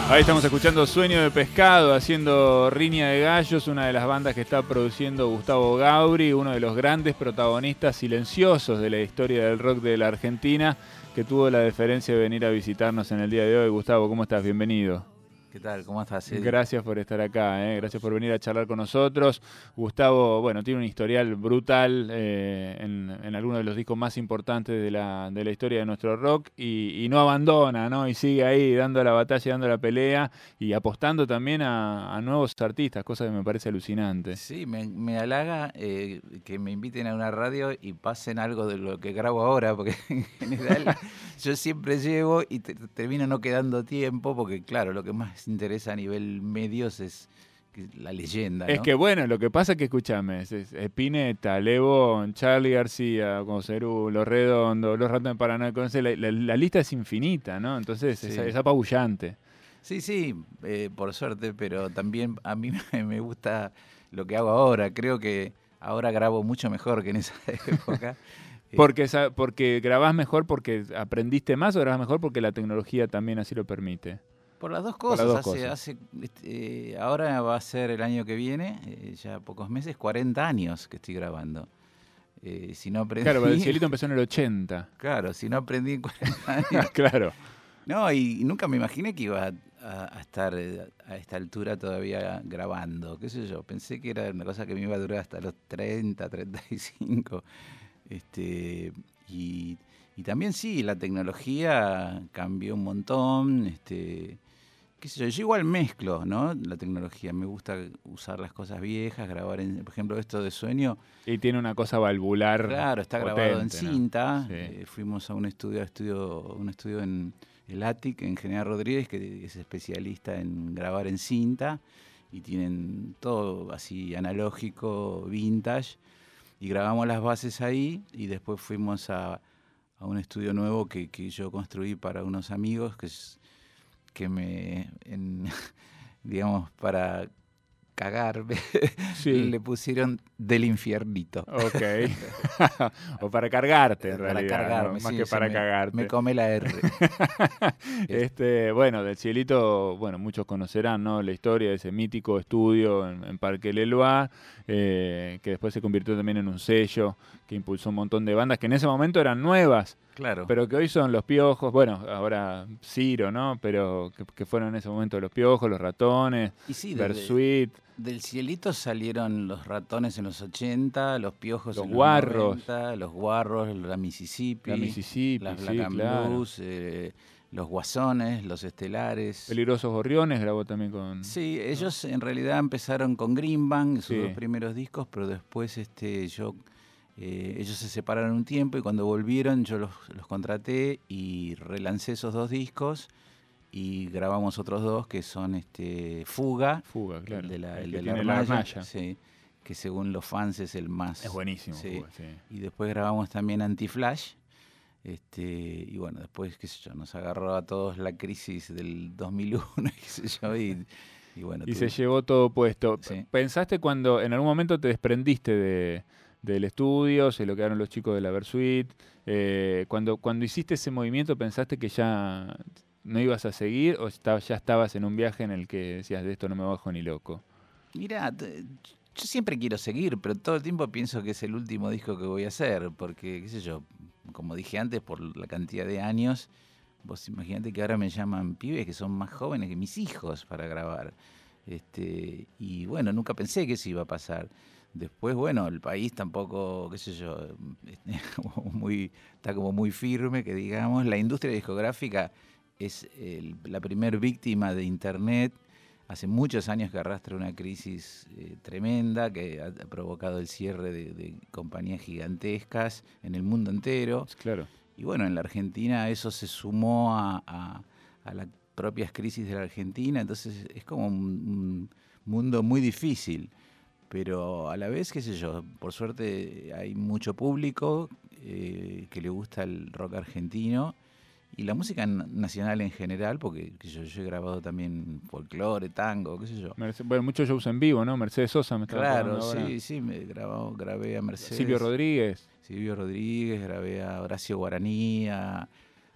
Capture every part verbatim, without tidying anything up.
Ahí estamos escuchando Sueño de Pescado, haciendo Riña de Gallos, una de las bandas que está produciendo Gustavo Gauri, uno de los grandes protagonistas silenciosos de la historia del rock de la Argentina, que tuvo la deferencia de venir a visitarnos en el día de hoy. Gustavo, ¿cómo estás? Bienvenido. ¿Qué tal? ¿Cómo estás, Eddie? Gracias por estar acá, ¿eh? Gracias por venir a charlar con nosotros. Gustavo, bueno, tiene un historial brutal eh, en, en algunos de los discos más importantes de la, de la historia de nuestro rock y, y no abandona, ¿no? Y sigue ahí dando la batalla, dando la pelea y apostando también a, a nuevos artistas, cosa que me parece alucinante. Sí, me, me halaga eh, que me inviten a una radio y pasen algo de lo que grabo ahora, porque en general yo siempre llego y te, termino no quedando tiempo, porque claro, lo que más interesa a nivel medios es la leyenda, ¿no? Es que bueno, lo que pasa es que, escúchame, es, es Spinetta, Lebón, Charly García, Concerú, Los Redondos, Los Ratones Paranoicos, la, la, la lista es infinita, ¿no? Entonces sí. es, es apabullante. Sí, sí, eh, por suerte, pero también a mí me gusta lo que hago ahora. Creo que ahora grabo mucho mejor que en esa época. Porque, porque grabás mejor porque aprendiste más o grabás mejor porque la tecnología también así lo permite. Por las dos cosas. Las dos hace, cosas. hace, eh, ahora va a ser el año que viene, eh, ya pocos meses, cuarenta años que estoy grabando. Eh, si no aprendí... Claro, pero el Cielito empezó en el ochenta. Claro, si no aprendí en cuarenta años... Claro. No, y, y nunca me imaginé que iba a, a, a estar a esta altura todavía grabando, qué sé yo. Pensé que era una cosa que me iba a durar hasta los treinta, treinta y cinco. Este, y, y también sí, la tecnología cambió un montón. Este, qué sé yo, yo igual mezclo, ¿no? La tecnología, me gusta usar las cosas viejas, grabar, en, por ejemplo, esto de Sueño. Y tiene una cosa valvular. Claro, está potente, grabado en cinta. ¿no? Sí. Eh, fuimos a un estudio, estudio, un estudio en el Attic, en General Rodríguez, que es especialista en grabar en cinta. Y tienen todo así analógico, vintage. Y grabamos las bases ahí y después fuimos a, a un estudio nuevo que, que yo construí para unos amigos que, es, que me, en, digamos, para cagarme, sí. le pusieron Del Infiernito. Ok. O para cargarte, en para realidad. Cargarme, ¿no? Más sí, que para me, cagarte. Me come la R. este, bueno, del Cielito, bueno, muchos conocerán, ¿no? La historia de ese mítico estudio en, en Parque Leloir, eh, que después se convirtió también en un sello que impulsó un montón de bandas que en ese momento eran nuevas. Claro. Pero que hoy son Los Piojos, bueno, ahora Ciro, ¿no? Pero que, que fueron en ese momento Los Piojos, Los Ratones, y sí, Bersuit. De, del Cielito salieron Los Ratones en los ochenta, Los Piojos los en Guarros. los noventa, Los Guarros, la Mississippi, la Mississippi, las Black sí, and claro. Blues, eh, Los Guasones, Los Estelares. Peligrosos Gorriones grabó también con... Sí, ellos ¿no? en realidad empezaron con Greenbank, sus sí. dos primeros discos, pero después este, yo... Eh, ellos se separaron un tiempo y cuando volvieron yo los, los contraté y relancé esos dos discos y grabamos otros dos que son este Fuga, Fuga, claro. el de la, el el que de tiene la la hornalla, sí, que según los fans es el más... Es buenísimo, sí. Fuga, sí. Y después grabamos también Anti-Flash, este, y bueno, después, qué sé yo, nos agarró a todos la crisis del dos mil uno, qué sé yo, y... Y, bueno, y tú... se llevó todo puesto. Sí. ¿Pensaste cuando en algún momento te desprendiste de, del estudio, se lo quedaron los chicos de la Bersuit? Eh, cuando, cuando hiciste ese movimiento, ¿pensaste que ya no ibas a seguir o estaba, ya estabas en un viaje en el que decías, de esto no me bajo ni loco? Mirá, yo siempre quiero seguir, pero todo el tiempo pienso que es el último disco que voy a hacer, porque, qué sé yo, como dije antes, por la cantidad de años... Vos imaginate que ahora me llaman pibes que son más jóvenes que mis hijos para grabar. Este, y bueno, nunca pensé que eso iba a pasar. Después, bueno, el país tampoco, qué sé yo, muy, está como muy firme, que digamos. La industria discográfica es el, la primer víctima de Internet. Hace muchos años que arrastra una crisis eh, tremenda que ha provocado el cierre de, de compañías gigantescas en el mundo entero. Claro. Y bueno, en la Argentina eso se sumó a, a, a las propias crisis de la Argentina, entonces es como un, un mundo muy difícil, pero a la vez, qué sé yo, por suerte hay mucho público eh, que le gusta el rock argentino y la música nacional en general, porque qué sé yo, yo he grabado también folclore, tango, qué sé yo. Bueno, muchos shows en vivo, ¿no? Mercedes Sosa me estaba Claro, ahora. sí, sí, me grabado, grabé a Mercedes. Silvio Rodríguez. Silvio Rodríguez, grabé a Horacio Guaraní, a,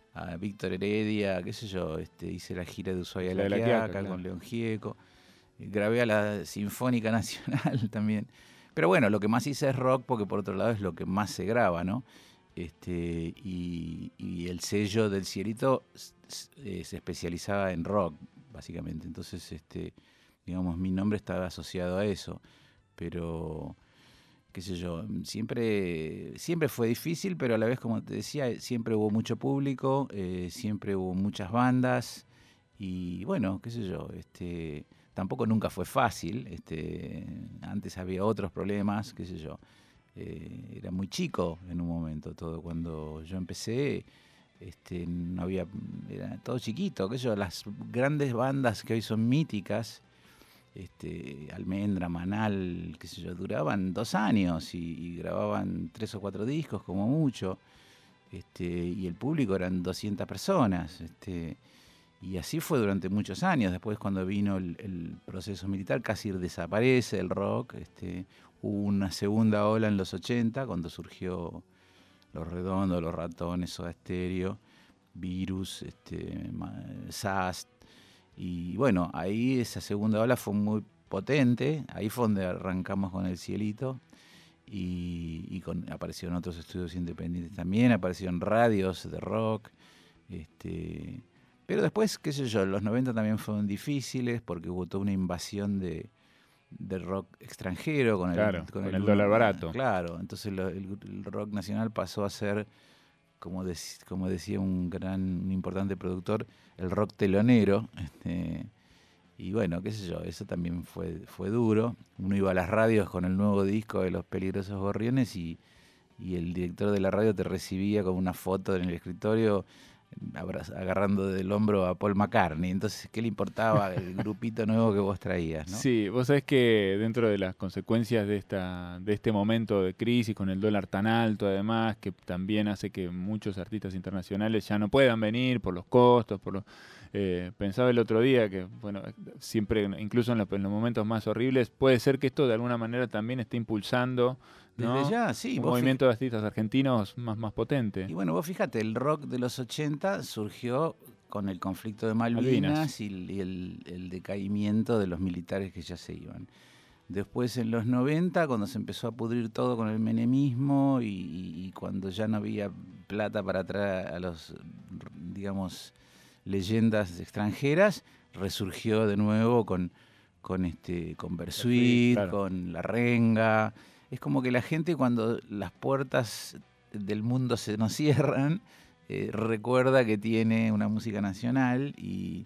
a Víctor Heredia, qué sé yo, este, hice la gira de Ushuaia a La La de La Quiaca, Quiaca, claro. con León Gieco, eh, grabé a la Sinfónica Nacional también. Pero bueno, lo que más hice es rock porque por otro lado es lo que más se graba, ¿no? Este, y, y el sello del Cielito s- s- eh, se especializaba en rock, básicamente. Entonces, este, digamos, mi nombre estaba asociado a eso. Pero, qué sé yo, siempre, siempre fue difícil, pero a la vez, como te decía, siempre hubo mucho público, eh, siempre hubo muchas bandas. Y bueno, qué sé yo, este, tampoco nunca fue fácil. Este, antes había otros problemas, qué sé yo. Eh, era muy chico en un momento todo. Cuando yo empecé, este, no había, era todo chiquito, qué sé yo. Las grandes bandas que hoy son míticas, este, Almendra, Manal, qué sé yo, duraban dos años y, y grababan tres o cuatro discos como mucho. Este, y el público eran doscientas personas. Este, y así fue durante muchos años. Después, cuando vino el, el proceso militar, casi desaparece el rock. Este, hubo una segunda ola en los ochenta, cuando surgió Los Redondos, Los Ratones, Soda Stereo, Virus, este, ma- Sast. Y bueno, ahí esa segunda ola fue muy potente. Ahí fue donde arrancamos con El Cielito. Y, y con, aparecieron otros estudios independientes también, aparecieron radios de rock. Este, pero después, qué sé yo, los noventa también fueron difíciles porque hubo toda una invasión de, de rock extranjero con el, Claro, con con el el uno, dólar ah, barato. claro, entonces lo- el, el rock nacional pasó a ser, como, dec- como decía un gran, un importante productor, el rock telonero. Este, y bueno, qué sé yo, eso también fue, fue duro. Uno iba a las radios con el nuevo disco de Los Peligrosos Gorriones y, y el director de la radio te recibía con una foto en el escritorio abraz- agarrando del hombro a Paul McCartney. Entonces, ¿qué le importaba el grupito nuevo que vos traías, no? Sí, vos sabés que dentro de las consecuencias de esta, de este momento de crisis con el dólar tan alto, además, que también hace que muchos artistas internacionales ya no puedan venir por los costos, por los, eh, pensaba el otro día que, bueno, siempre, incluso en los, en los momentos más horribles, puede ser que esto de alguna manera también esté impulsando, Desde ¿no? ya, sí, Un vos fij- movimiento de artistas argentinos más, más potente. y bueno, vos fíjate, el rock de los ochenta surgió con el conflicto de Malvinas. Malvinas y el, y el- el decaimiento de los militares que ya se iban. Después en los noventa, cuando se empezó a pudrir todo con el menemismo y, y- y cuando ya no había plata para traer a los, digamos, leyendas extranjeras, resurgió de nuevo con, con, este, con Bersuit, Bersuit, claro. con La Renga. Es como que la gente, cuando las puertas del mundo se nos cierran, eh, recuerda que tiene una música nacional y,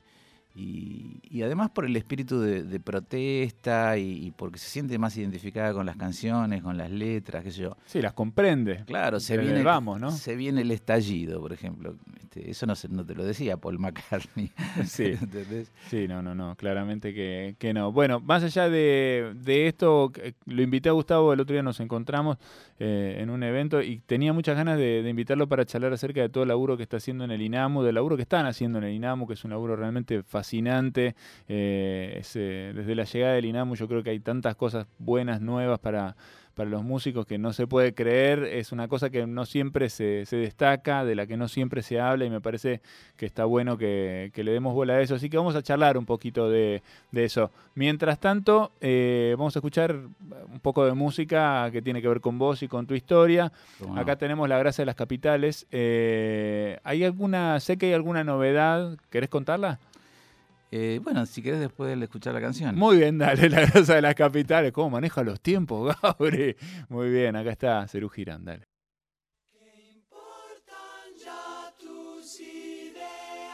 y, y además por el espíritu de, de protesta y, y porque se siente más identificada con las canciones, con las letras, qué sé yo. Sí, las comprende. Claro, se Desde el viene, vamos, ¿no? se viene el estallido, por ejemplo. Este, eso no, se- no te lo decía Paul McCartney. Sí. ¿Entendés? Sí, no, no, no, claramente que, que no. Bueno, más allá de, de esto, que- lo invité a Gustavo, el otro día nos encontramos eh, en un evento y tenía muchas ganas de, de invitarlo para charlar acerca de todo el laburo que está haciendo en el INAMU, del laburo que están haciendo en el INAMU, que es un laburo realmente fascinante. Eh, es, eh, desde la llegada del INAMU yo creo que hay tantas cosas buenas, nuevas para para los músicos que no se puede creer, es una cosa que no siempre se, se destaca, de la que no siempre se habla y me parece que está bueno que, que le demos bola a eso. Así que vamos a charlar un poquito de, de eso. Mientras tanto, eh, vamos a escuchar un poco de música que tiene que ver con vos y con tu historia. ¿Cómo Acá no? tenemos La Grasa de las Capitales. Eh, ¿hay alguna, sé que hay alguna novedad? ¿Querés contarla? Eh, bueno, si querés después de escuchar la canción. Muy bien, dale, La Grasa de las Capitales. ¿Cómo maneja los tiempos, Gabri? Muy bien, acá está Serú Girán, dale. ¿Qué importan ya tus ideales?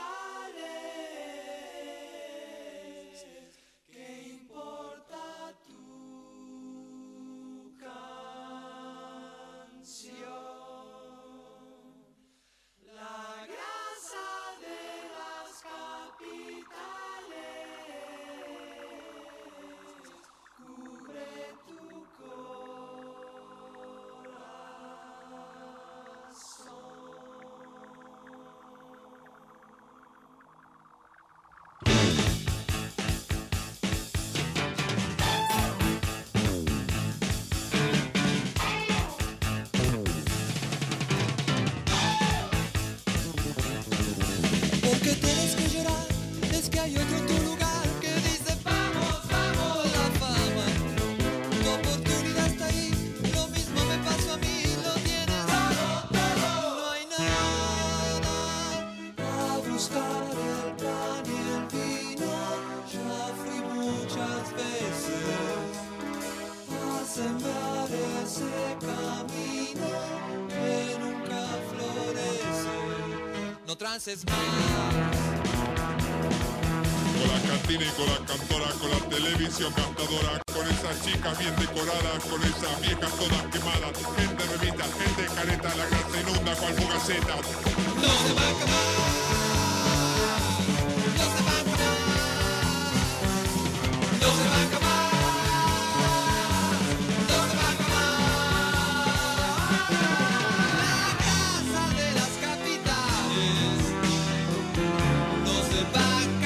¿Qué importa tu canción? La grasa de las capitales cubre tu corazón. degustar el pan y el vino, ya fui muchas veces a sembrar ese camino que nunca florece. No trances más. Con la cantina y con la cantora, con la televisión gastadora, con esas chicas bien decoradas, con esas viejas todas quemadas, gente revista, gente careta, la grasa inunda cual fugaceta. No se va a acabar, no se va a acabar, no se va a acabar, no se va a acabar. La casa de las capitales no se va a acabar.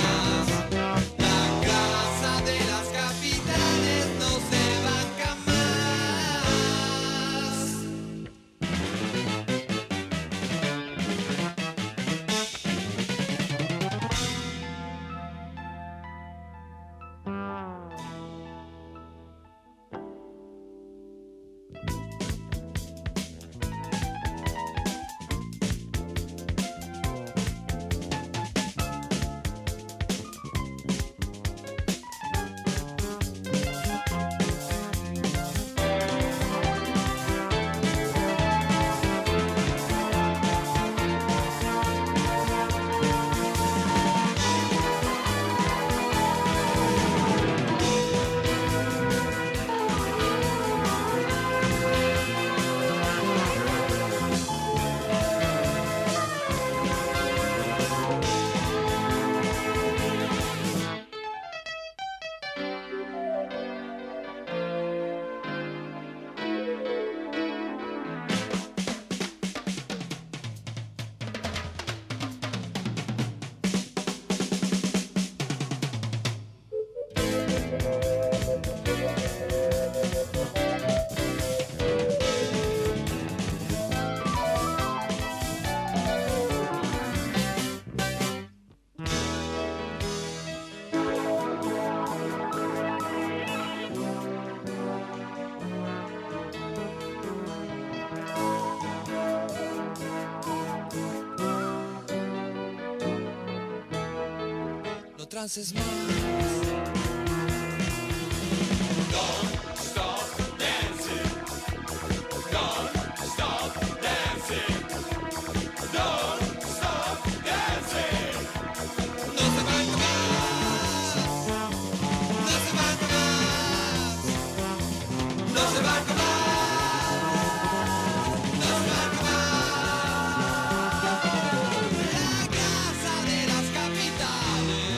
Trances más. Don't stop dancing. Don't stop dancing. Don't stop dancing. No se va a acabar. No se va a acabar. No se va a acabar. No se va a acabar. La casa de las capitales.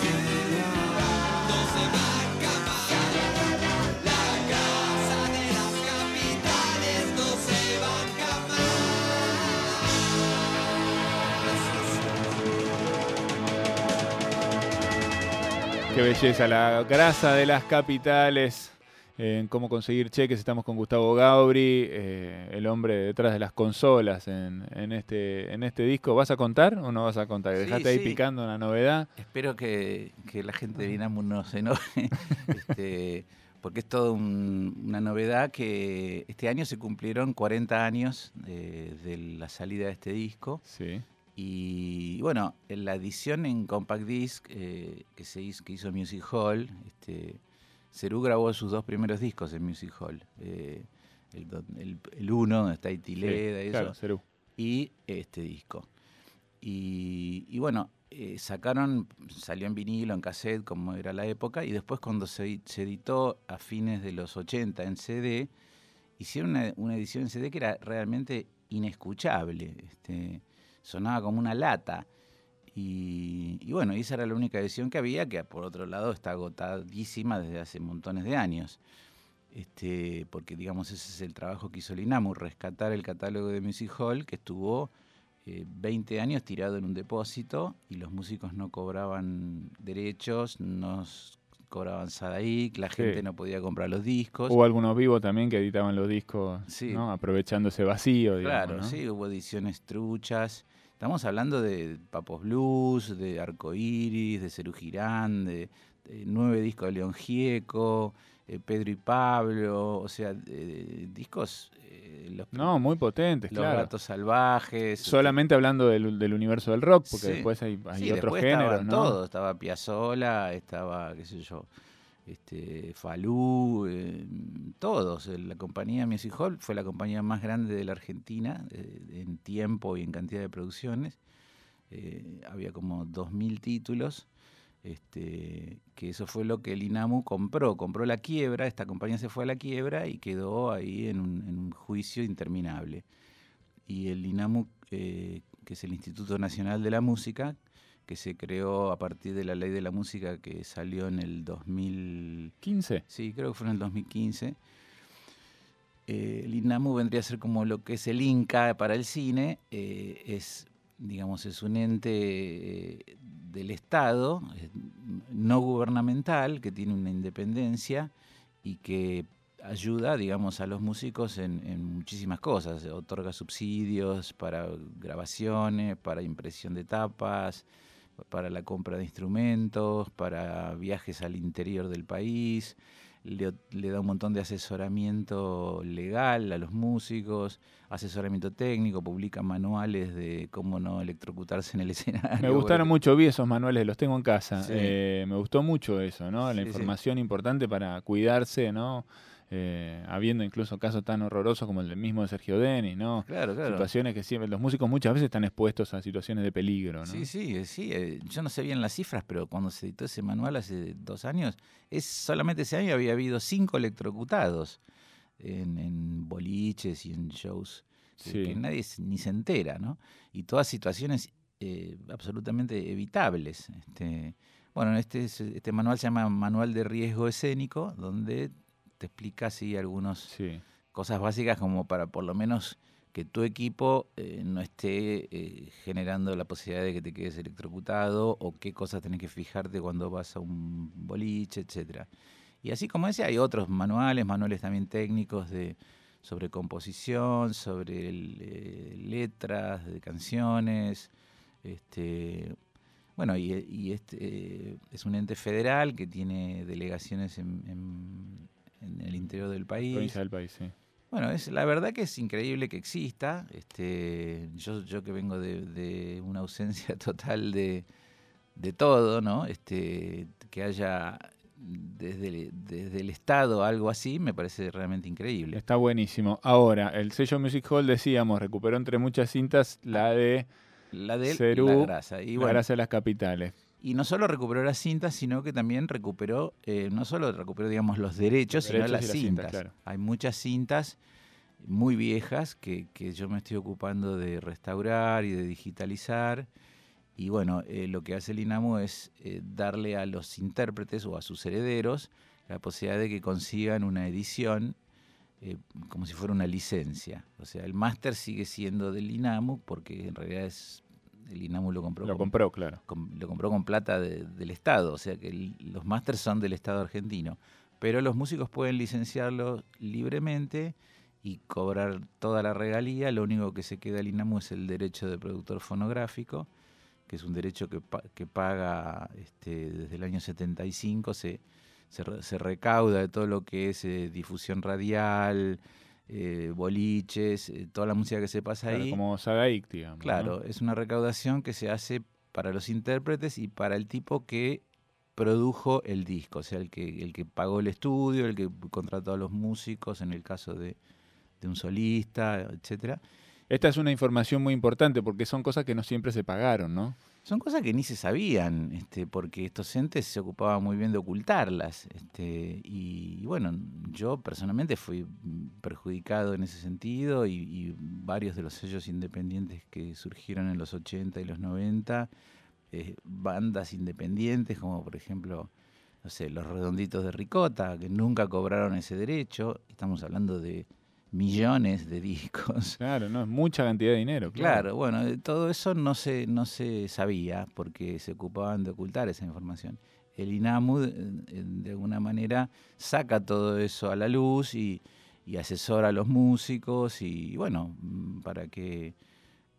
Qué belleza, la grasa de las capitales, eh, en cómo conseguir cheques. Estamos con Gustavo Gabri, eh, el hombre detrás de las consolas en, en, este, en este disco. ¿Vas a contar o no vas a contar? Sí, Dejaste ahí sí. picando una novedad. Espero que, que la gente de Binamo no se enoje, este, porque es toda un, una novedad que este año se cumplieron cuarenta años de, de la salida de este disco. Sí. Y bueno, en la edición en Compact Disc eh, que, se hizo, que hizo Music Hall, este, Cerú grabó sus dos primeros discos en Music Hall. Eh, el, el, el uno, donde está Itileda Sí, y claro, eso, Cerú. y este disco. Y, y bueno, eh, sacaron, salió en vinilo, en cassette, como era la época, y después cuando se, se editó a fines de los ochenta en C D, hicieron una, una edición en C D que era realmente inescuchable. Este, sonaba como una lata. Y, y bueno, esa era la única edición que había, que por otro lado está agotadísima desde hace montones de años. Este, porque digamos ese es el trabajo que hizo Linamur, rescatar el catálogo de Music Hall, que estuvo eh, veinte años tirado en un depósito y los músicos no cobraban derechos, no cobraban Sadaic, la gente Sí. no podía comprar los discos. Hubo algunos vivos también que editaban los discos, Sí. ¿no? Aprovechando ese vacío, digamos, Claro, ¿no? sí, hubo ediciones truchas. Estamos hablando de Papos Blues, de Arcoiris, de Cerú Girán, de, de nueve discos de León Gieco, eh, Pedro y Pablo, o sea, eh, discos... eh, los, No, muy potentes, Los claro. Gatos Salvajes. Solamente hablando del, del universo del rock, porque Sí. después hay, hay Sí, otros después géneros, estaban ¿no? todos, estaba Piazzolla, estaba, qué sé yo, este, Falú, eh, todos. La compañía Music Hall fue la compañía más grande de la Argentina eh, en tiempo y en cantidad de producciones. Eh, había como dos mil títulos, este, que eso fue lo que el INAMU compró. Compró la quiebra, esta compañía se fue a la quiebra y quedó ahí en un, en un juicio interminable. Y el INAMU, eh, que es el Instituto Nacional de la Música, que se creó a partir de la Ley de la Música que salió en el dos mil quince. Sí, creo que fue en el dos mil quince. Eh, el INAMU vendría a ser como lo que es el INCA para el cine. Eh, es, digamos, es un ente eh, del Estado, eh, no gubernamental, que tiene una independencia y que ayuda, digamos, a los músicos en, en muchísimas cosas. Otorga subsidios para grabaciones, para impresión de tapas, para la compra de instrumentos, para viajes al interior del país. Le, le da un montón de asesoramiento legal a los músicos, asesoramiento técnico, publica manuales de cómo no electrocutarse en el escenario. Me gustaron mucho, vi esos manuales, los tengo en casa. Sí. Eh, me gustó mucho eso, ¿no? La Sí, información sí. importante para cuidarse, ¿no? Eh, habiendo incluso casos tan horrorosos como el del mismo de Sergio Denis, ¿no? Claro, claro. Situaciones que siempre, los músicos muchas veces están expuestos a situaciones de peligro, ¿no? Sí, sí, sí. Eh, yo no sé bien las cifras, pero cuando se editó ese manual hace dos años, es solamente ese año había habido cinco electrocutados en, en boliches y en shows que, Sí. que nadie ni se entera, ¿no? Y todas situaciones eh, absolutamente evitables. Este, bueno, este, es- este manual se llama Manual de Riesgo Escénico, donde te explica así algunas Sí. cosas básicas como para por lo menos que tu equipo eh, no esté eh, generando la posibilidad de que te quedes electrocutado o qué cosas tenés que fijarte cuando vas a un boliche, etcétera. Y así como ese hay otros manuales, manuales también técnicos de sobre composición, sobre el, eh, letras de canciones, este bueno, y, y este eh, es un ente federal que tiene delegaciones en, en- en el interior del país. Provincia del país, sí. Bueno, es la verdad que es increíble que exista. Este, yo, yo que vengo de, de una ausencia total de, de todo, ¿no? Este, que haya desde, el- desde el Estado algo así, me parece realmente increíble. Está buenísimo. Ahora, el sello Music Hall, decíamos, recuperó entre muchas cintas la de La de Cerú, la grasa. Y La bueno, Grasa de las Capitales. y no solo recuperó las cintas, sino que también recuperó, eh, no solo recuperó, digamos, los derechos, Los sino derechos las y las cintas. cintas, claro. Hay muchas cintas muy viejas que, que yo me estoy ocupando de restaurar y de digitalizar. Y bueno, eh, lo que hace el INAMU es eh, darle a los intérpretes o a sus herederos la posibilidad de que consigan una edición eh, como si fuera una licencia. O sea, el máster sigue siendo del INAMU porque en realidad es el INAMU lo compró Lo con- compró, claro. con- lo compró con plata de- del Estado, o sea que el- los másters son del Estado argentino, pero los músicos pueden licenciarlo libremente y cobrar toda la regalía. Lo único que se queda al INAMU es el derecho de productor fonográfico, que es un derecho que, pa- que paga este, desde el año setenta y cinco, se, se, re- se recauda de todo lo que es eh, difusión radial, eh, boliches, eh, toda la música que se pasa Claro, ahí. como Sagaik, digamos. ¿no? Claro, es una recaudación que se hace para los intérpretes y para el tipo que produjo el disco, o sea, el que, el que pagó el estudio, el que contrató a los músicos, en el caso de, de un solista, etcétera. Esta es una información muy importante porque son cosas que no siempre se pagaron, ¿no? Son cosas que ni se sabían, este, porque estos entes se ocupaban muy bien de ocultarlas. Este, y, y bueno, yo personalmente fui mm, perjudicado en ese sentido y, y varios de los sellos independientes que surgieron en los ochenta y los noventa, eh, bandas independientes como por ejemplo, no sé, Los Redonditos de Ricota, que nunca cobraron ese derecho. Estamos hablando de millones de discos. Claro, no, es mucha cantidad de dinero. Claro. Claro, bueno, de todo eso no se, no se sabía porque se ocupaban de ocultar esa información. El INAMU, de, de alguna manera, saca todo eso a la luz y, y asesora a los músicos y, bueno, mm, para que,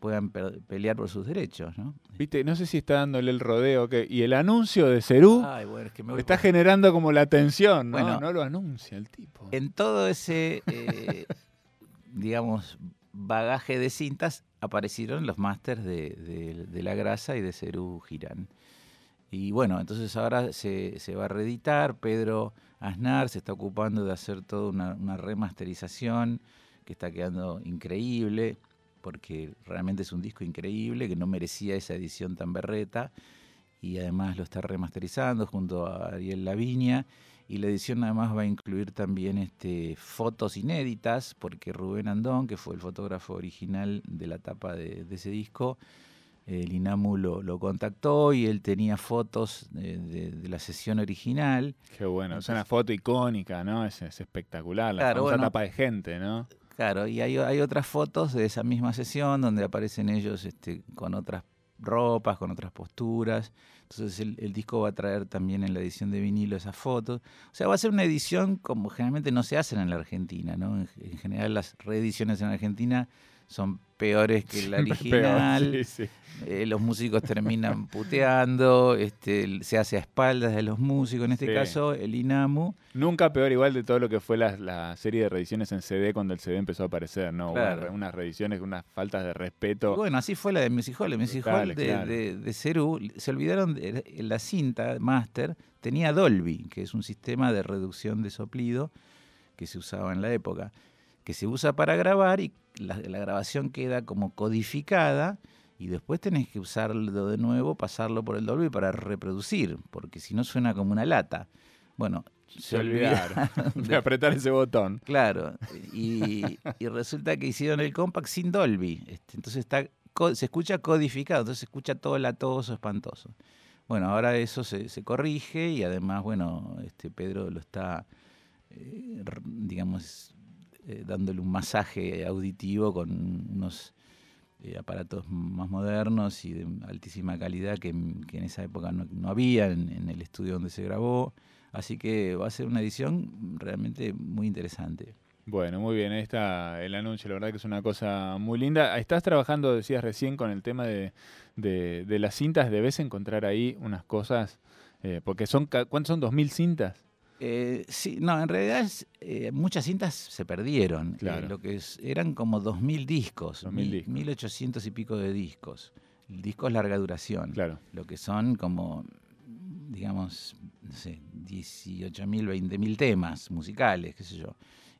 puedan pe- pelear por sus derechos, ¿no? Viste, no sé si está dándole el rodeo que y el anuncio de Cerú Ay, bueno, es que me voy está por- generando como la tensión, ¿no? Bueno, no lo anuncia el tipo. En todo ese, eh, digamos, bagaje de cintas aparecieron los másters de, de- de La Grasa y de Cerú Girán. Y bueno, entonces ahora se, se va a reeditar. Pedro Aznar se está ocupando de hacer toda una, una remasterización que está quedando increíble, porque realmente es un disco increíble que no merecía esa edición tan berreta, y además lo está remasterizando junto a Ariel Laviña, y la edición además va a incluir también este, fotos inéditas, porque Rubén Andón, que fue el fotógrafo original de la tapa de, de ese disco, el INAMU lo, lo contactó y él tenía fotos de, de- de la sesión original. Qué bueno, Entonces- es una foto icónica, ¿no? Es, es espectacular, la Claro, famosa bueno. tapa de gente, ¿no? Claro, y hay, hay otras fotos de esa misma sesión donde aparecen ellos este, con otras ropas, con otras posturas. Entonces el, el disco va a traer también en la edición de vinilo esas fotos. O sea, va a ser una edición como generalmente no se hacen en la Argentina, ¿no? En, en general las reediciones en Argentina son peores que la Siempre peor, original. sí, sí. Eh, los músicos terminan puteando, este, se hace a espaldas de los músicos. En este Sí. caso, el INAMU. Nunca peor igual de todo lo que fue la, la serie de reediciones en C D cuando el C D empezó a aparecer, ¿no? Claro. Una- unas reediciones, unas faltas de Y respeto. bueno, así fue la de Music Hall. El Music Hall Brutales, de, claro. de, de Cerú, se olvidaron de la cinta master, tenía Dolby, que es un sistema de reducción de soplido que se usaba en la época, que se usa para grabar y la, la grabación queda como codificada y después tenés que usarlo de nuevo, pasarlo por el Dolby para reproducir, porque si no suena como una lata. Bueno, se, Se olvidaron olvidaron de de- apretar ese botón. Claro, y, y resulta que hicieron el compact sin Dolby, este, entonces está, co- se escucha codificado, entonces se escucha todo latoso, espantoso. Bueno, ahora eso se, se corrige y además, bueno, este Pedro lo está, eh, r- digamos, eh, dándole un masaje auditivo con unos eh, aparatos más modernos y de altísima calidad que, en- que en esa época no, no había en, en el estudio donde se grabó. Así que va a ser una edición realmente muy interesante. Bueno, muy bien, ahí está el anuncio, la verdad que es una cosa muy linda. Estás trabajando, decías recién, con el tema de, de, de las cintas, debes encontrar ahí unas cosas, eh, porque son, ca- ¿cuántas son? ¿Dos mil cintas? Eh, sí, no, en realidad es, eh, muchas cintas se perdieron. Claro. Eh, lo que es- eran como dos mil discos, dos mil mil- discos. mil ochocientos y pico de discos. El disco es larga duración. Claro. Lo que son como, digamos, no sé, dieciocho mil, veinte mil temas musicales, qué sé yo.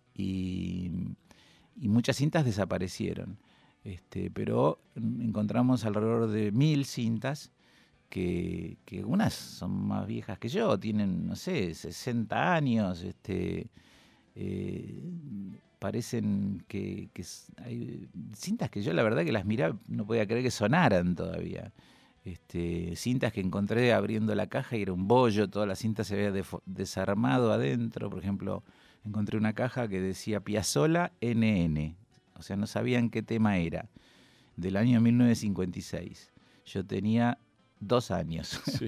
Y, y muchas cintas desaparecieron. Este, pero encontramos alrededor de mil cintas que, que algunas son más viejas que yo, tienen, no sé, sesenta años, este, eh, parecen que, que s- hay cintas que yo la verdad que las miraba, no podía creer que sonaran todavía. Este, cintas que encontré abriendo la caja y era un bollo, toda la cinta se había defo- desarmado adentro. Por ejemplo, encontré una caja que decía Piazzolla N N, o sea, no sabían qué tema era, del año mil novecientos cincuenta y seis. Yo tenía dos años. Sí.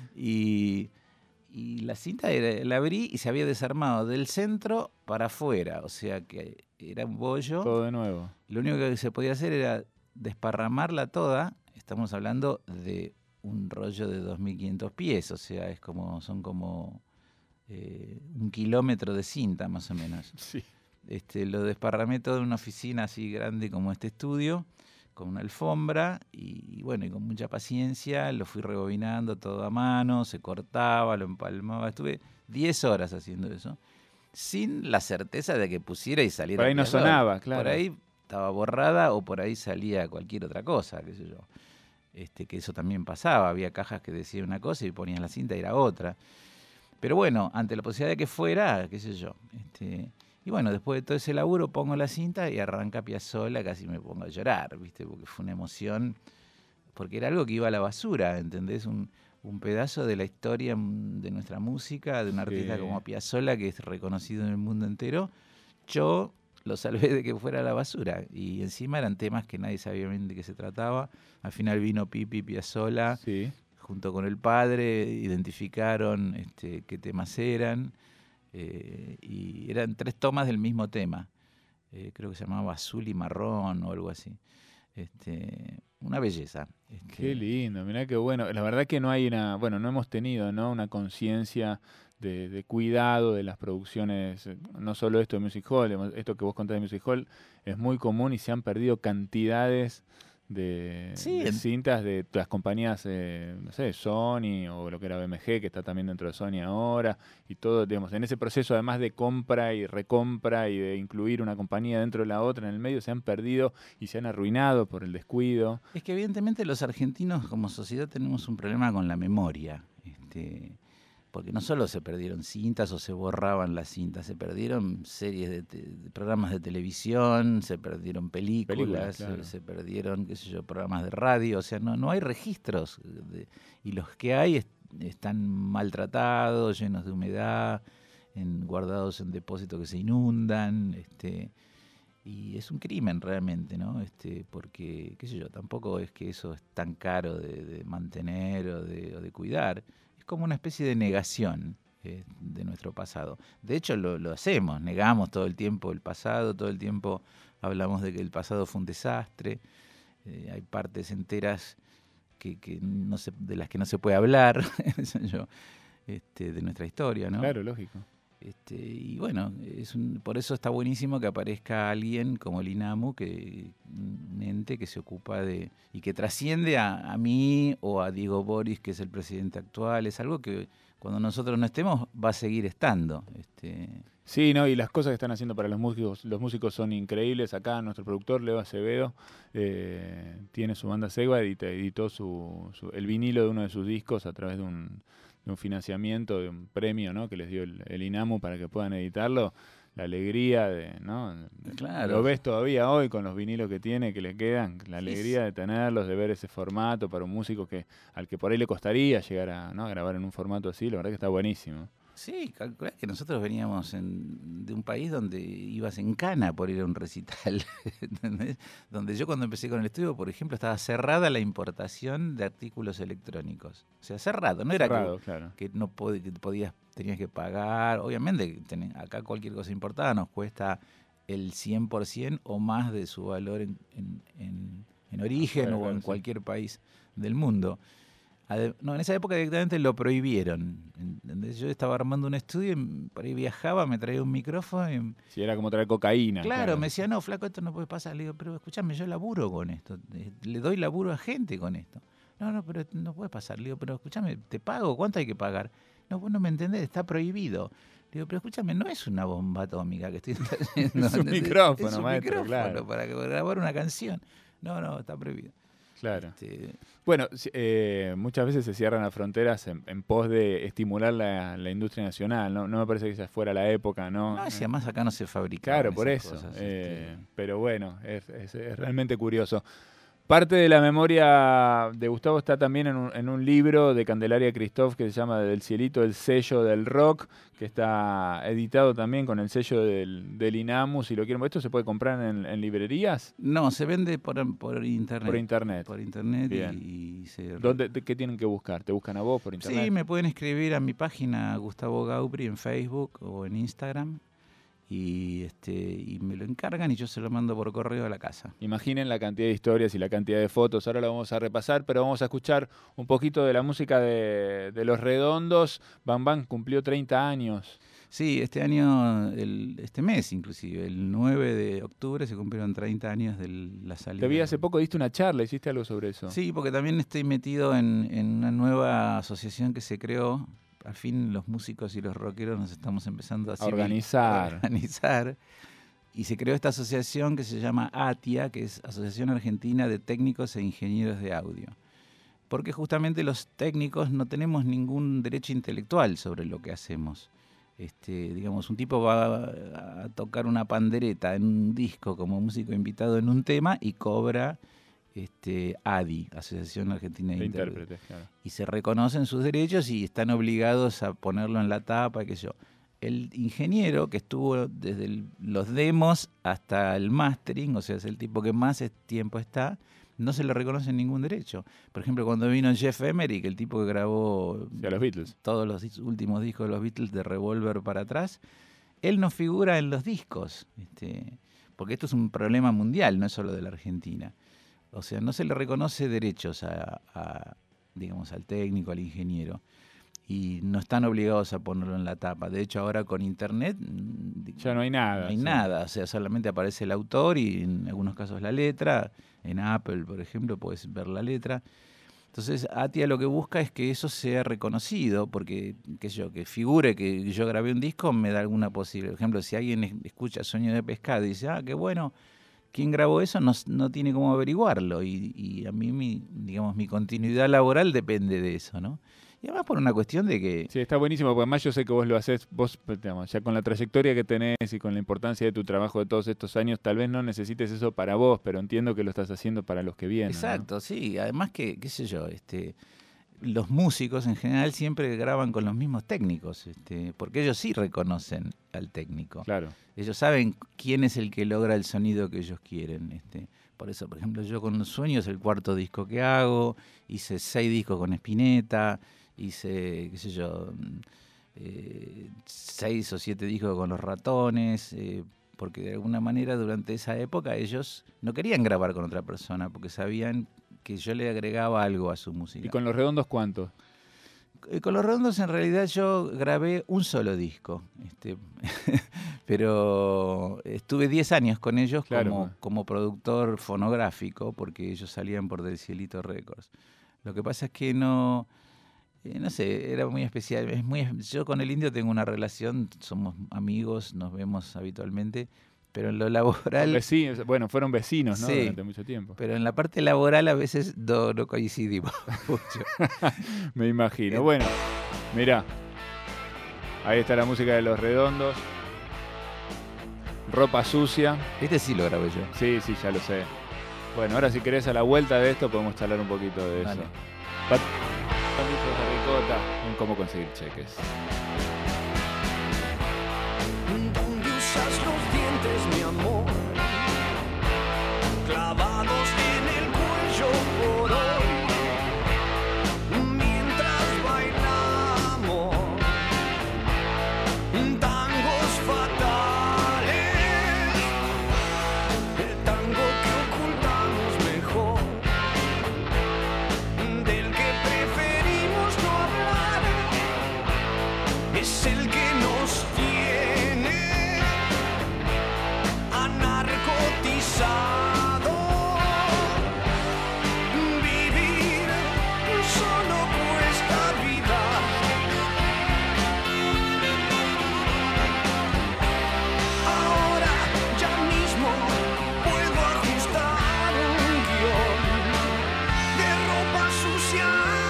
Y, y la cinta era- la abrí y se había desarmado del centro para afuera, o sea que era un bollo. Todo de nuevo. Lo único que se podía hacer era desparramarla toda. Estamos hablando de un rollo de dos mil quinientos pies, o sea, es como, son como eh, un kilómetro de cinta más o menos. Sí. Este, lo desparramé todo en una oficina así grande como este estudio, con una alfombra y, y bueno, y con mucha paciencia lo fui rebobinando todo a mano, se cortaba, lo empalmaba. Estuve diez horas haciendo eso, sin la certeza de que pusiera y saliera. Por ahí no Piazzolla. sonaba, claro. Por ahí estaba borrada o por ahí salía cualquier otra cosa, qué sé yo. Este, que eso también pasaba, había cajas que decían una cosa y ponían la cinta y era otra. Pero bueno, ante la posibilidad de que fuera, qué sé yo. Este, y bueno, después de todo ese laburo pongo la cinta y arranca Piazzolla, casi me pongo a llorar, ¿viste? Porque fue una emoción, porque era algo que iba a la basura, ¿entendés? Un, un pedazo de la historia mm, de nuestra música, de un artista Sí. como Piazzolla, que es reconocido en el mundo entero. Yo lo salvé de que fuera a la basura. Y encima eran temas que nadie sabía bien de qué se trataba. Al final vino Pipi Piazzolla, Sí. junto con el padre, identificaron este, qué temas eran, eh, y eran tres tomas del mismo tema. Eh, creo que se llamaba Azul y Marrón o algo así. Este, una belleza. Este, Qué lindo, mirá qué bueno. La verdad que no hay una, bueno, no hemos tenido, ¿no? Una conciencia de, de cuidado de las producciones, eh, no solo esto de Music Hall, hemos- esto que vos contás de Music Hall es muy común y se han perdido cantidades de, Sí, de en- cintas de las compañías, eh, no sé, Sony o lo que era B M G, que está también dentro de Sony ahora, y todo, digamos, en ese proceso además de compra y recompra y de incluir una compañía dentro de la otra en el medio, se han perdido y se han arruinado por el descuido. Es que evidentemente los argentinos como sociedad tenemos un problema con la memoria, este, porque no solo se perdieron cintas o se borraban las cintas, se perdieron series de, te- de programas de televisión, se perdieron películas, Películas, se- claro. se, perdieron, qué sé yo, programas de radio, o sea, no, no hay registros, de- y los que hay est- están maltratados, llenos de humedad, en, guardados en depósitos que se inundan, este, y es un crimen realmente, ¿no? Este, porque, qué sé yo, tampoco es que eso es tan caro de, de mantener o de, o de cuidar. Es como una especie de negación eh, de nuestro pasado. De hecho, lo, lo hacemos, negamos todo el tiempo el pasado, todo el tiempo hablamos de que el pasado fue un desastre. Eh, hay partes enteras que, que no se, de las que no se puede hablar, qué sé yo, este, de nuestra historia, ¿no? Claro, lógico. Este, y bueno, es un- por eso está buenísimo que aparezca alguien como el INAMU, que, un ente que se ocupa de, y que trasciende a, a mí o a Diego Boris, que es el presidente actual. Es algo que cuando nosotros no estemos va a seguir estando. Este, Sí, no, y las cosas que están haciendo para los músicos, los músicos son increíbles. Acá nuestro productor, Leo Acevedo, eh, tiene su banda Segua, edita- editó su, su- el vinilo de uno de sus discos a través de un, de un financiamiento, de un premio, ¿no? Que les dio el, el INAMU para que puedan editarlo. La alegría de, ¿no? Claro. Lo ves todavía hoy con los vinilos que tiene, que le quedan, la Sí, alegría de tenerlos, de ver ese formato para un músico que al que por ahí le costaría llegar a, ¿no? a grabar en un formato así, la verdad que está buenísimo. sí, calculá que nosotros veníamos en- de un país donde ibas en cana por ir a un recital, ¿entendés? Donde yo cuando empecé con el estudio, por ejemplo, estaba cerrada la importación de artículos electrónicos. O sea, cerrado, no era que- Cerrado, claro. que, no pod- que podías, tenías que pagar. Obviamente, tenés- acá cualquier cosa importada nos cuesta el cien por ciento o más de su valor en, en- en- en origen Afuera, o claro, en sí. cualquier país del mundo. Ade- No, en esa época directamente lo prohibieron. ¿Entendés? Yo estaba armando un estudio y por ahí viajaba, me traía un micrófono y Si era como traer cocaína. claro, me decía, no, flaco, esto no puede pasar. Le digo, pero escúchame, yo laburo con esto, eh, le doy laburo a gente con esto. No, no, pero no puede pasar. Le digo, pero escúchame, ¿te pago? ¿Cuánto hay que pagar? No, vos no me entendés, está prohibido. Le digo, pero escúchame, no es una bomba atómica que estoy trayendo. Es un ¿entendés? micrófono, es un maestro, micrófono claro. para que- para grabar una canción. No, no, está prohibido. Claro. Este, Bueno, si- eh, muchas veces se cierran las fronteras en, en pos de estimular la, la industria nacional. ¿no? No me parece que esa fuera la época, ¿no? no, si además acá no se fabrica. Claro, por eso. eh, pero bueno, es, es- es realmente curioso. Parte de la memoria de Gustavo está también en un, en un libro de Candelaria Christoph que se llama Del cielito, el sello del rock, que está editado también con el sello del, del INAMU. Si lo quieren, ¿esto se puede comprar en, en librerías? No, se vende por, por internet. Por internet. Por internet Bien. y, y se... ¿Dónde, de- ¿Qué tienen que buscar? ¿Te buscan a vos por internet? Sí, me pueden escribir a mi página Gustavo Gaubri en Facebook o en Instagram y este y me lo encargan y yo se lo mando por correo a la casa. Imaginen la cantidad de historias y la cantidad de fotos. Ahora la vamos a repasar, pero vamos a escuchar un poquito de la música de, de Los Redondos. Bam Bam cumplió treinta años. Sí, este año, el, este mes inclusive, el nueve de octubre se cumplieron treinta años de la salida. Te vi hace poco, diste una charla, hiciste algo sobre eso. Sí, porque también estoy metido en, en una nueva asociación que se creó. Al fin los músicos y los rockeros nos estamos empezando a, A civil- organizar. a organizar. Y se creó esta asociación que se llama ATIA, que es Asociación Argentina de Técnicos e Ingenieros de Audio. Porque justamente los técnicos no tenemos ningún derecho intelectual sobre lo que hacemos. Este, digamos, un tipo va a tocar una pandereta en un disco como músico invitado en un tema y cobra este, A D I, Asociación Argentina de De Intérpretes. intérpretes, claro. Y se reconocen sus derechos y están obligados a ponerlo en la tapa, qué sé yo. El ingeniero que estuvo desde el- los demos hasta el mastering, o sea, es el tipo que más es- tiempo está, no se le reconoce ningún derecho. Por ejemplo, cuando vino Jeff Emerick, el tipo que grabó Sí, a los Beatles. todos los dis- últimos discos de los Beatles de Revolver para atrás, él no figura en los discos, este, porque esto es un problema mundial, no es solo de la Argentina. O sea, no se le reconoce derechos a, a, digamos, al técnico, al ingeniero. Y no están obligados a ponerlo en la tapa. De hecho, ahora con internet ya no hay nada. No hay sí. nada. O sea, solamente aparece el autor y en algunos casos la letra. En Apple, por ejemplo, puedes ver la letra. Entonces, ATIA lo que busca es que eso sea reconocido, porque, qué sé yo, que figure que yo grabé un disco me da alguna posibilidad. Por ejemplo, si alguien escucha Sueño de Pescado y dice, ah, qué bueno, ¿quién grabó eso? No, no tiene cómo averiguarlo. Y, y a mí, mi, digamos, mi continuidad laboral depende de eso, ¿no? Y además por una cuestión de que... Sí, está buenísimo, porque además yo sé que vos lo haces, vos, digamos, ya con la trayectoria que tenés y con la importancia de tu trabajo de todos estos años, tal vez no necesites eso para vos, pero entiendo que lo estás haciendo para los que vienen. Exacto, ¿no? sí. Además que, qué sé yo, este, los músicos en general siempre graban con los mismos técnicos, este, porque ellos sí reconocen al técnico. Claro. Ellos saben quién es el que logra el sonido que ellos quieren. Este. Por eso, por ejemplo, yo con Sueño es el cuarto disco que hago, hice seis discos con Spinetta, hice, qué sé yo, eh, seis o siete discos con Los Ratones, eh, porque de alguna manera durante esa época ellos no querían grabar con otra persona, porque sabían que yo le agregaba algo a su música. ¿Y con Los Redondos cuánto? Eh, Con Los Redondos en realidad yo grabé un solo disco, este, pero estuve diez años con ellos Claro, como, pues. como productor fonográfico, porque ellos salían por Del Cielito Records. Lo que pasa es que no... Eh, no sé, era muy especial. Es muy, yo con el Indio tengo una relación, somos amigos, nos vemos habitualmente, pero en lo laboral... Vecinos, bueno, fueron vecinos, ¿no? Sí. Durante mucho tiempo. Pero en la parte laboral a veces no, no coincidimos mucho. Me imagino. Bueno, mirá, ahí está la música de Los Redondos. Ropa sucia. Este sí lo grabé yo. Sí, sí, ya lo sé. Bueno, ahora si querés a la vuelta de esto podemos charlar un poquito de Dale. eso. Pat- Ricota en cómo conseguir cheques. ¿Dónde usas los dientes, mi amor? Clavados en el cuello por hoy, mientras bailamos tangos fatales, el tango que ocultamos mejor, del que preferimos no hablar, es el que nos tiene anarcotizado. Vivir solo cuesta vida. Ahora ya mismo puedo ajustar un guión de ropa sucia.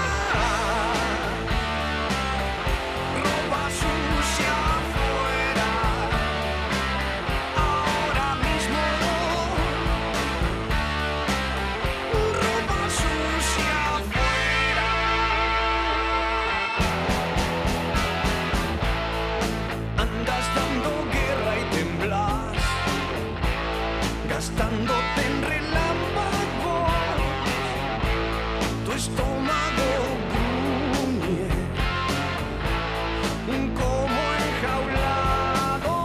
Ropa sucia afuera, ahora mismo. Ropa sucia afuera. Andas dando guerra y temblas, gastándote en relámpagos. Tu estómago gruñe como enjaulado.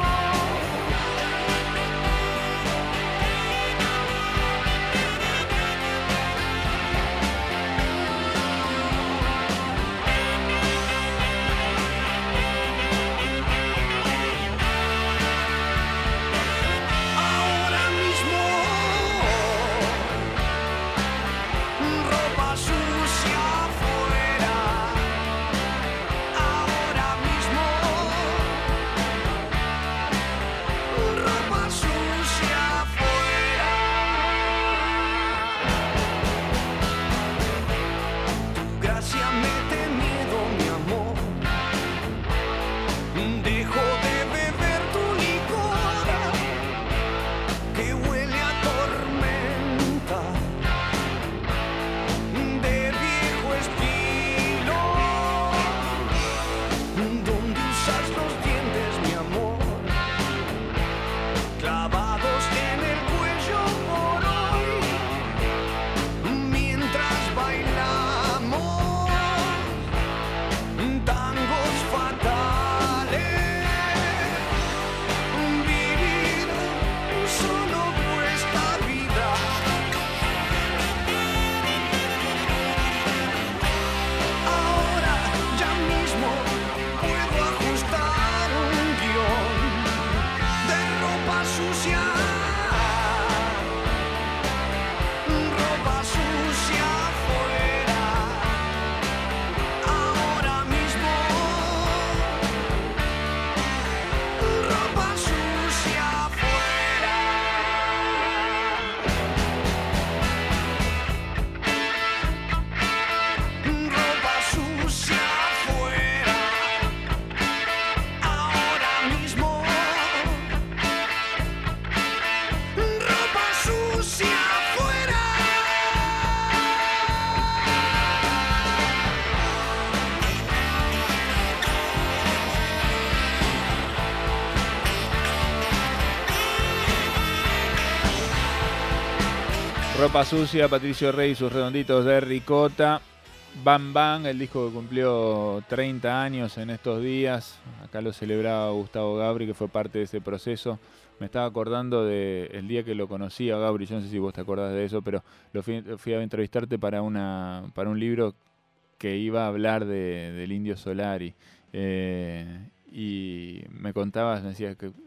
Ahora mismo, ropa sucia Ropa Sucia, Patricio Rey y sus redonditos de ricota. Bam Bam, el disco que cumplió treinta años en estos días. Acá lo celebraba Gustavo Gabri, que fue parte de ese proceso. Me estaba acordando del día que lo conocí a Gabri, yo no sé si vos te acordás de eso, pero lo fui, fui a entrevistarte para, una, para un libro que iba a hablar de, del Indio Solari. Eh, y me contabas, me decías que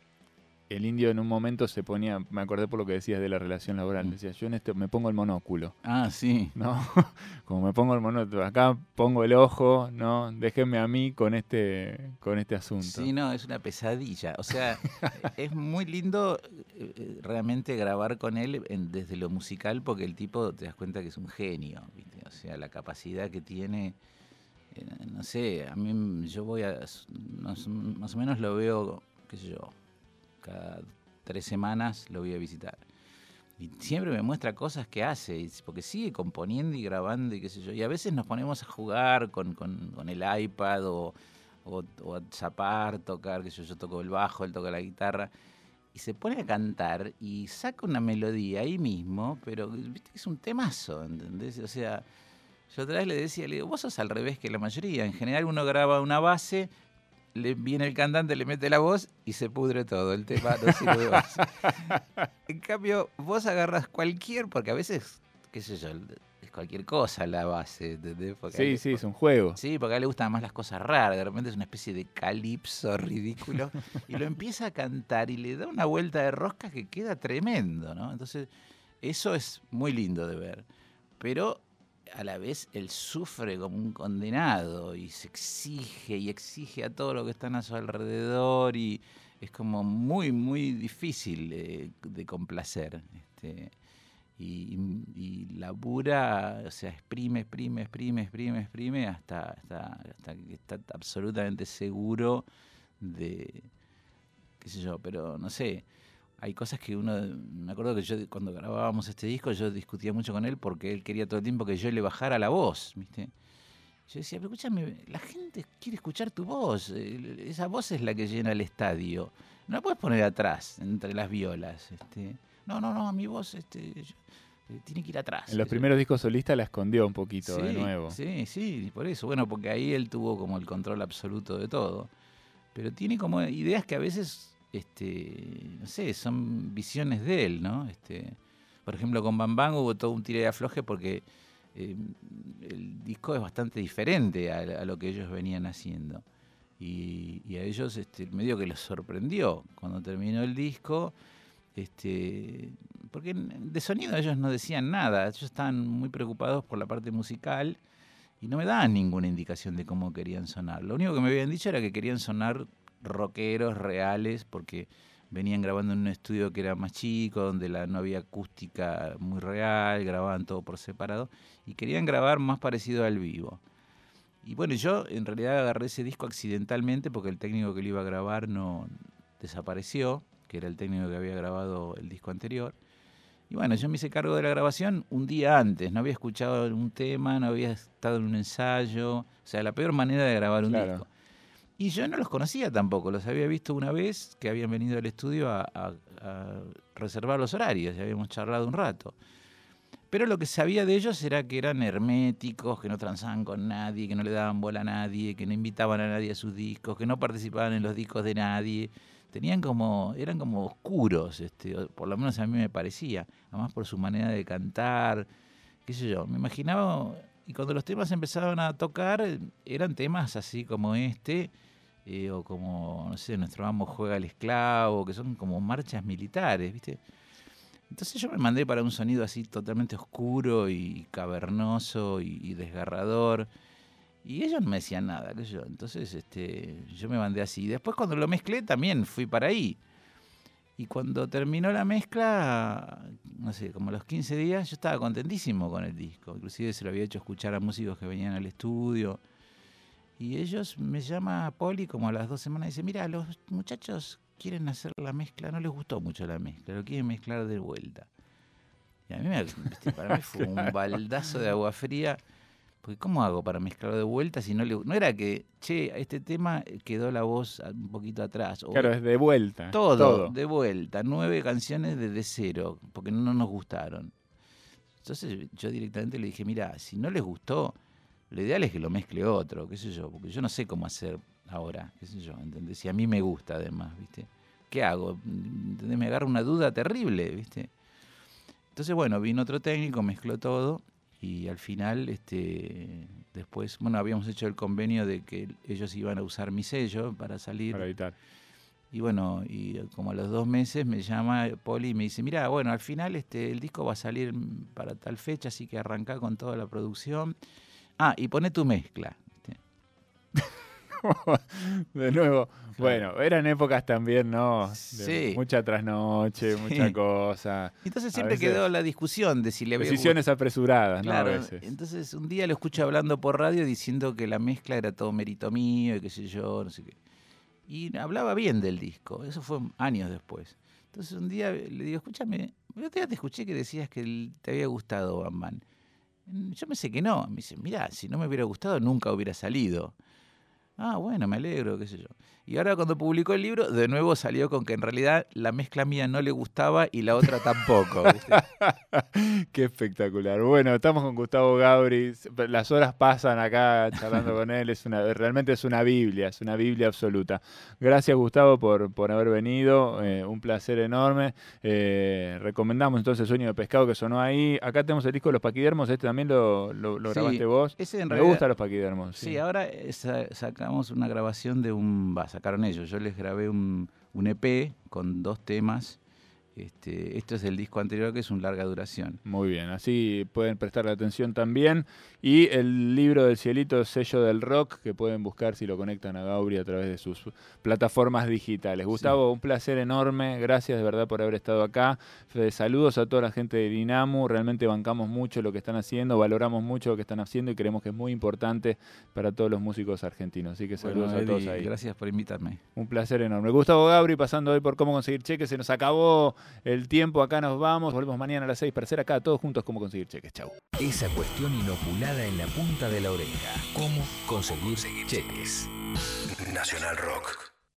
el Indio en un momento se ponía, me acordé por lo que decías de la relación laboral, decías, yo en este me pongo el monóculo. Ah, sí. ¿No? Como me pongo el monóculo, acá pongo el ojo, ¿no? Déjenme a mí con este, con este asunto. Sí, no, es una pesadilla. O sea, es muy lindo eh, realmente grabar con él en, desde lo musical, porque el tipo te das cuenta que es un genio, ¿viste? O sea, la capacidad que tiene, eh, no sé, a mí yo voy a, más, más o menos lo veo, qué sé yo, cada tres semanas lo voy a visitar. Y siempre me muestra cosas que hace, porque sigue componiendo y grabando y qué sé yo. Y a veces nos ponemos a jugar con, con, con el iPad o, o, o a zapar, tocar, qué sé yo, yo toco el bajo, él toca la guitarra. Y se pone a cantar y saca una melodía ahí mismo, pero viste que es un temazo, ¿entendés? O sea, yo otra vez le decía, le digo, vos sos al revés que la mayoría. En general uno graba una base, le viene el cantante, le mete la voz y se pudre todo, el tema no sirve más. En cambio, vos agarras cualquier, porque a veces, qué sé yo, es cualquier cosa la base. Porque sí, le, sí, es un juego. Sí, porque a él le gustan más las cosas raras, de repente es una especie de calipso ridículo, y lo empieza a cantar y le da una vuelta de rosca que queda tremendo, ¿no? Entonces, eso es muy lindo de ver. Pero a la vez él sufre como un condenado y se exige y exige a todo lo que están a su alrededor y es como muy, muy difícil eh, de complacer. Este, y, y labura, o sea, exprime, exprime, exprime, exprime, exprime hasta, hasta, hasta que está absolutamente seguro de, qué sé yo, pero no sé. Hay cosas que uno, me acuerdo que yo cuando grabábamos este disco yo discutía mucho con él porque él quería todo el tiempo que yo le bajara la voz, ¿viste? Yo decía, pero escúchame, la gente quiere escuchar tu voz, esa voz es la que llena el estadio, no la puedes poner atrás, entre las violas, este, no, no, no, mi voz este, yo, tiene que ir atrás. En los primeros discos solistas la escondió un poquito sí, de nuevo. Sí, sí, por eso, bueno, porque ahí él tuvo como el control absoluto de todo, pero tiene como ideas que a veces... Este, no sé, son visiones de él, ¿no? Este, por ejemplo, con Bam Bam hubo todo un tire y afloje porque eh, el disco es bastante diferente a, a lo que ellos venían haciendo. Y, y a ellos este, medio que los sorprendió cuando terminó el disco, este, porque de sonido ellos no decían nada, ellos estaban muy preocupados por la parte musical y no me daban ninguna indicación de cómo querían sonar. Lo único que me habían dicho era que querían sonar rockeros reales porque venían grabando en un estudio que era más chico, donde la, no había acústica muy real, grababan todo por separado y querían grabar más parecido al vivo. Y bueno, yo en realidad agarré ese disco accidentalmente porque el técnico que lo iba a grabar no desapareció, que era el técnico que había grabado el disco anterior. Y bueno, yo me hice cargo de la grabación un día antes, no había escuchado un tema, no había estado en un ensayo, o sea, la peor manera de grabar un claro. disco. Y yo no los conocía tampoco, los había visto una vez que habían venido al estudio a, a, a reservar los horarios, ya habíamos charlado un rato. Pero lo que sabía de ellos era que eran herméticos, que no transaban con nadie, que no le daban bola a nadie, que no invitaban a nadie a sus discos, que no participaban en los discos de nadie. Tenían como, eran como oscuros, este, por lo menos a mí me parecía, además por su manera de cantar, qué sé yo, me imaginaba. Y cuando los temas empezaban a tocar, eran temas así como este, eh, o como, no sé, Nuestro Amo Juega al Esclavo, que son como marchas militares, ¿viste? Entonces yo me mandé para un sonido así totalmente oscuro y cavernoso y, y desgarrador. Y ellos no me decían nada, qué sé yo. Entonces este, yo me mandé así. Después cuando lo mezclé también fui para ahí. Y cuando terminó la mezcla, no sé, como a los quince días, yo estaba contentísimo con el disco. Inclusive se lo había hecho escuchar a músicos que venían al estudio. Y ellos, me llama Poli como a las dos semanas y dice, mira, los muchachos quieren hacer la mezcla, no les gustó mucho la mezcla, lo quieren mezclar de vuelta. Y a mí, me, ¿viste? Para mí fue un baldazo de agua fría. Porque ¿cómo hago para mezclarlo de vuelta si no le... No era que, che, este tema quedó la voz un poquito atrás. O claro, es de vuelta. Todo, todo, de vuelta. Nueve canciones desde cero, porque no nos gustaron. Entonces yo directamente le dije, mira, si no les gustó, lo ideal es que lo mezcle otro, qué sé yo, porque yo no sé cómo hacer ahora, qué sé yo, ¿entendés? Si a mí me gusta además, ¿viste? ¿Qué hago? ¿Entendés? Me agarra una duda terrible, ¿viste? Entonces, bueno, vino otro técnico, mezcló todo y al final, este, después, bueno, habíamos hecho el convenio de que ellos iban a usar mi sello para salir. Para editar. Y bueno, y como a los dos meses me llama Poli y me dice, mira, bueno, al final este, el disco va a salir para tal fecha, así que arrancá con toda la producción. Ah, y poné tu mezcla. De nuevo, claro. Bueno, eran épocas también, ¿no? De Sí. Mucha trasnoche, Sí. mucha cosa. Entonces siempre veces, quedó la discusión de si le había decisiones apresuradas, Claro, ¿no? A veces. entonces un día lo escucho hablando por radio diciendo que la mezcla era todo mérito mío y qué sé yo, no sé qué. Y hablaba bien del disco, eso fue años después. Entonces un día le digo, escúchame, el otro día te escuché que decías que te había gustado Bam Bam. Yo me sé que no. Me dice, mirá, si no me hubiera gustado nunca hubiera salido. Ah, bueno, me alegro, qué sé yo. Y ahora cuando publicó el libro, de nuevo salió con que en realidad la mezcla mía no le gustaba y la otra tampoco, ¿viste? Qué espectacular. Bueno, estamos con Gustavo Gabri. Las horas pasan acá charlando con él. Es una, realmente es una Biblia, es una Biblia absoluta. Gracias, Gustavo, por, por haber venido. Eh, un placer enorme. Eh, recomendamos entonces Sueño de Pescado, que sonó ahí. Acá tenemos el disco de Los Paquidermos. Este también lo, lo, lo Sí, grabaste vos. ese en Me realidad- gustan Los Paquidermos. Sí, ahora eh, sa- sacamos una grabación de un... Va, sacaron ellos. Yo les grabé un, un E P con dos temas. Este, esto es el disco anterior, que es un larga duración. Muy bien, así pueden prestarle atención también. Y el libro del Cielito, Sello del Rock, que pueden buscar si lo conectan a Gabri a través de sus plataformas digitales. Gustavo, un placer enorme. Gracias de verdad por haber estado acá. Eh, Saludos a toda la gente de Dinamu. Realmente bancamos mucho lo que están haciendo, valoramos mucho lo que están haciendo y creemos que es muy importante para todos los músicos argentinos. Así que saludos Bueno, a todos Eddie, ahí. gracias por invitarme. Un placer enorme. Gustavo Gabri pasando hoy por Cómo Conseguir Cheques. Se nos acabó el tiempo, acá nos vamos. Volvemos mañana a las seis para hacer acá todos juntos Cómo Conseguir Cheques. Chau. Esa cuestión inoculada en la punta de la oreja. ¿Cómo conseguir cheques? Nacional Rock.